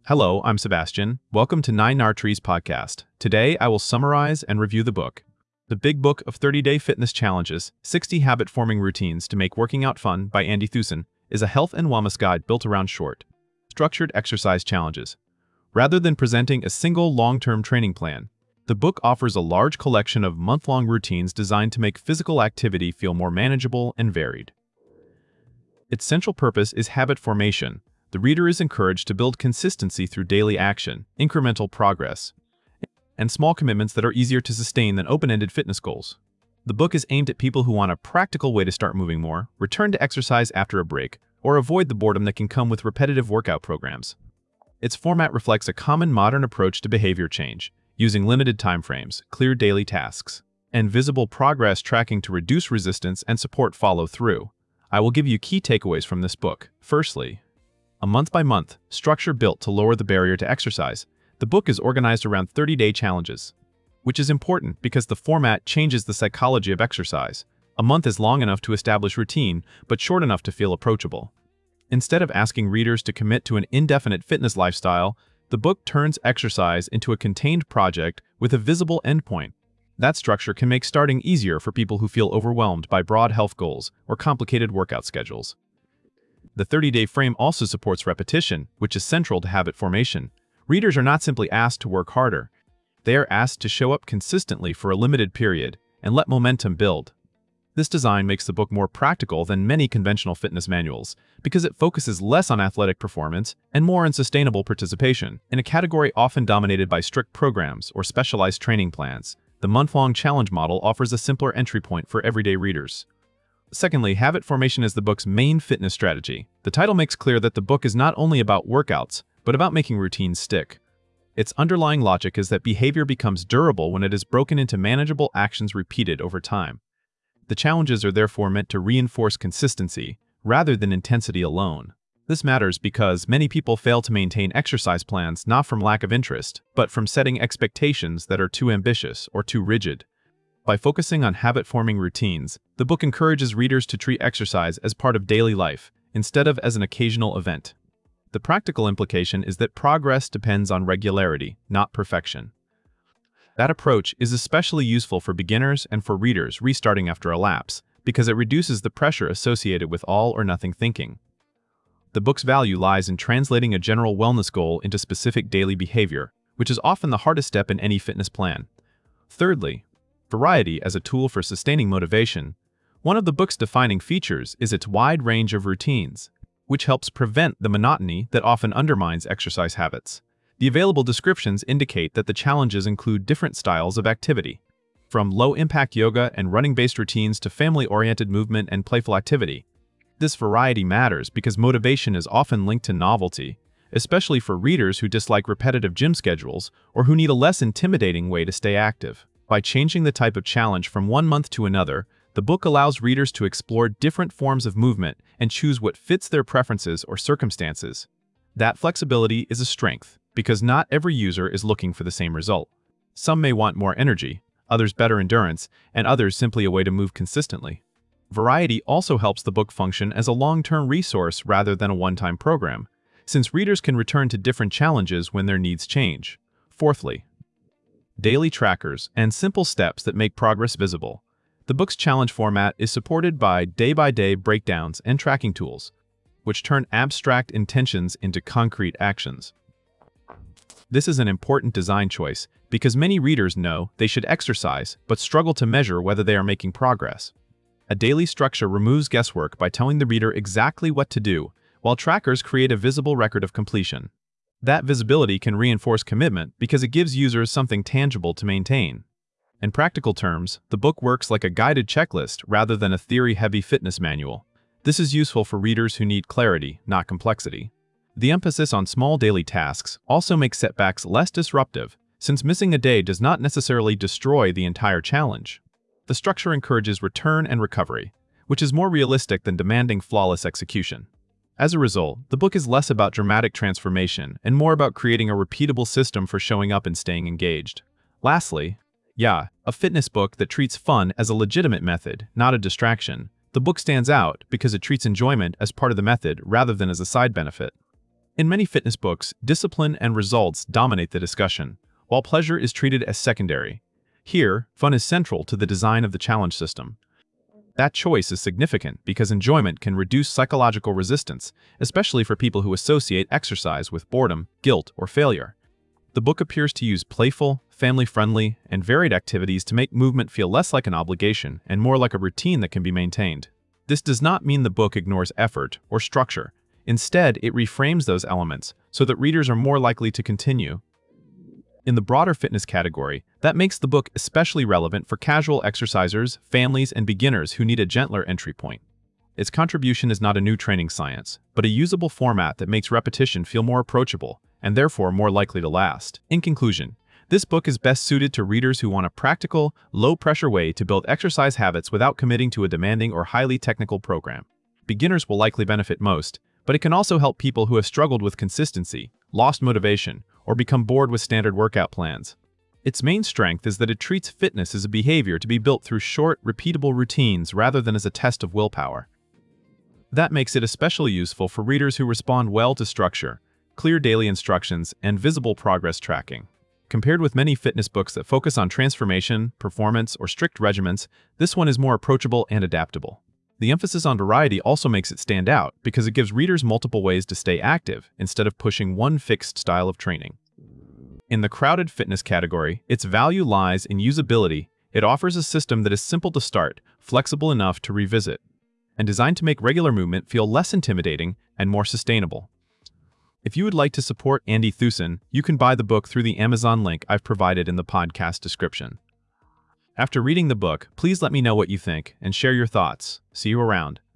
Hello, I'm Sebastian. Welcome to Nine Trees podcast. Today, I will summarize and review the book. The Big Book of 30-Day Fitness Challenges, 60 Habit-Forming Routines to Make Working Out Fun by Andy Thewson is a health and wellness guide built around short, structured exercise challenges. Rather than presenting a single long-term training plan, the book offers a large collection of month-long routines designed to make physical activity feel more manageable and varied. Its central purpose is habit formation. The reader is encouraged to build consistency through daily action, incremental progress, and small commitments that are easier to sustain than open-ended fitness goals. The book is aimed at people who want a practical way to start moving more, return to exercise after a break, or avoid the boredom that can come with repetitive workout programs. Its format reflects a common modern approach to behavior change, using limited timeframes, clear daily tasks, and visible progress tracking to reduce resistance and support follow-through. I will give you key takeaways from this book. Firstly, a month-by-month structure built to lower the barrier to exercise. The book is organized around 30-day challenges, which is important because the format changes the psychology of exercise. A month is long enough to establish routine, but short enough to feel approachable. Instead of asking readers to commit to an indefinite fitness lifestyle, the book turns exercise into a contained project with a visible endpoint. That structure can make starting easier for people who feel overwhelmed by broad health goals or complicated workout schedules. The 30-day frame also supports repetition, which is central to habit formation. Readers are not simply asked to work harder. They are asked to show up consistently for a limited period and let momentum build. This design makes the book more practical than many conventional fitness manuals because it focuses less on athletic performance and more on sustainable participation. In a category often dominated by strict programs or specialized training plans, the month-long challenge model offers a simpler entry point for everyday readers. Secondly, habit formation is the book's main fitness strategy. The title makes clear that the book is not only about workouts, but about making routines stick. Its underlying logic is that behavior becomes durable when it is broken into manageable actions repeated over time. The challenges are therefore meant to reinforce consistency, rather than intensity alone. This matters because many people fail to maintain exercise plans not from lack of interest, but from setting expectations that are too ambitious or too rigid. By focusing on habit-forming routines, the book encourages readers to treat exercise as part of daily life, instead of as an occasional event. The practical implication is that progress depends on regularity, not perfection. That approach is especially useful for beginners and for readers restarting after a lapse, because it reduces the pressure associated with all-or-nothing thinking. The book's value lies in translating a general wellness goal into specific daily behavior, which is often the hardest step in any fitness plan. Thirdly, variety as a tool for sustaining motivation. One of the book's defining features is its wide range of routines, which helps prevent the monotony that often undermines exercise habits. The available descriptions indicate that the challenges include different styles of activity, from low-impact yoga and running-based routines to family-oriented movement and playful activity. This variety matters because motivation is often linked to novelty, especially for readers who dislike repetitive gym schedules or who need a less intimidating way to stay active. By changing the type of challenge from one month to another, the book allows readers to explore different forms of movement and choose what fits their preferences or circumstances. That flexibility is a strength, because not every user is looking for the same result. Some may want more energy, others better endurance, and others simply a way to move consistently. Variety also helps the book function as a long-term resource rather than a one-time program, since readers can return to different challenges when their needs change. Fourthly, daily trackers and simple steps that make progress visible. The book's challenge format is supported by day-by-day breakdowns and tracking tools, which turn abstract intentions into concrete actions. This is an important design choice because many readers know they should exercise but struggle to measure whether they are making progress. A daily structure removes guesswork by telling the reader exactly what to do, while trackers create a visible record of completion. That visibility can reinforce commitment because it gives users something tangible to maintain. In practical terms, the book works like a guided checklist rather than a theory-heavy fitness manual. This is useful for readers who need clarity, not complexity. The emphasis on small daily tasks also makes setbacks less disruptive, since missing a day does not necessarily destroy the entire challenge. The structure encourages return and recovery, which is more realistic than demanding flawless execution. As a result, the book is less about dramatic transformation and more about creating a repeatable system for showing up and staying engaged. Lastly, a fitness book that treats fun as a legitimate method, not a distraction. The book stands out because it treats enjoyment as part of the method rather than as a side benefit. In many fitness books, discipline and results dominate the discussion, while pleasure is treated as secondary. Here, fun is central to the design of the challenge system. That choice is significant because enjoyment can reduce psychological resistance, especially for people who associate exercise with boredom, guilt, or failure. The book appears to use playful, family-friendly, and varied activities to make movement feel less like an obligation and more like a routine that can be maintained. This does not mean the book ignores effort or structure. Instead, it reframes those elements so that readers are more likely to continue. In the broader fitness category, that makes the book especially relevant for casual exercisers, families, and beginners who need a gentler entry point. Its contribution is not a new training science, but a usable format that makes repetition feel more approachable and therefore more likely to last. In conclusion, this book is best suited to readers who want a practical, low-pressure way to build exercise habits without committing to a demanding or highly technical program. Beginners will likely benefit most, but it can also help people who have struggled with consistency, lost motivation, or become bored with standard workout plans. Its main strength is that it treats fitness as a behavior to be built through short, repeatable routines rather than as a test of willpower. That makes it especially useful for readers who respond well to structure, clear daily instructions, and visible progress tracking. Compared with many fitness books that focus on transformation, performance, or strict regimens, this one is more approachable and adaptable. The emphasis on variety also makes it stand out because it gives readers multiple ways to stay active instead of pushing one fixed style of training. In the crowded fitness category, its value lies in usability. It offers a system that is simple to start, flexible enough to revisit, and designed to make regular movement feel less intimidating and more sustainable. If you would like to support Andy Thusen, you can buy the book through the Amazon link I've provided in the podcast description. After reading the book, please let me know what you think and share your thoughts. See you around.